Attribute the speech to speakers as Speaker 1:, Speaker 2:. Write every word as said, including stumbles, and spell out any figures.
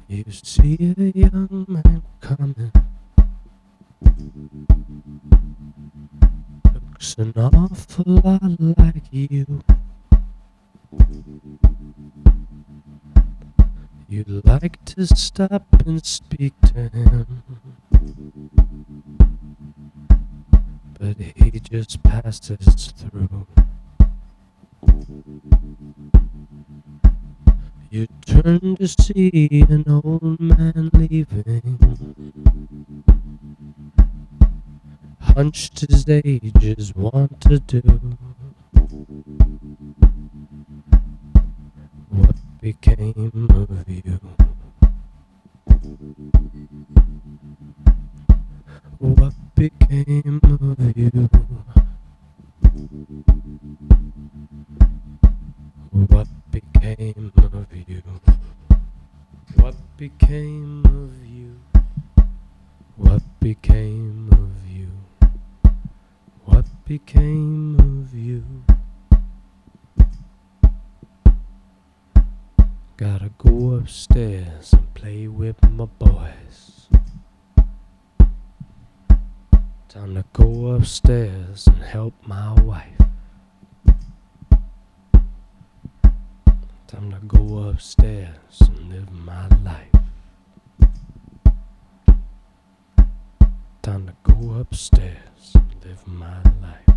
Speaker 1: You see a young man coming, looks an awful lot like you. You'd like to stop and speak to him, but he just passes through. You turn to see an old man leaving, hunched his ages want to do. What became of you? What became of you? What became of you? What became of you? What became of you? What became of you? Gotta go upstairs and play with my boys. Time to go upstairs and help my wife. Time to go upstairs and live my life. Time to go upstairs and live my life.